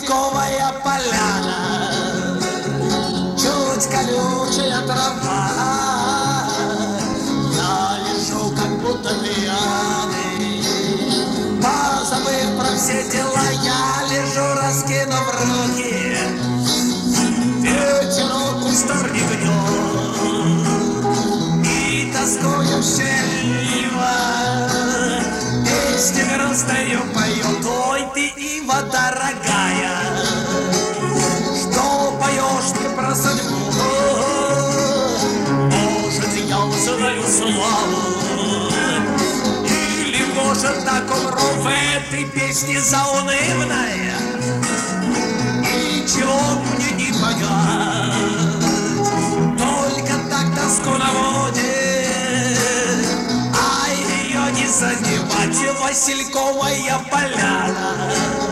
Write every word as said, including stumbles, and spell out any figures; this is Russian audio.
Васильковая поляна, чуть колючая трава. Я лежу, как будто пьяный, позабыв про все дела, я лежу, раскинув руки. Ветерок кустарник гнет, и тоскую счастливо песни грустную поет. Ой, ты, ива дорогая, что поешь ты про судьбу? Может, я узнаю славу, или, может, так умру в этой песне заунывной. Ничего мне не понять, только так тоску наводит, а ее не занимать. Васильковая поляна.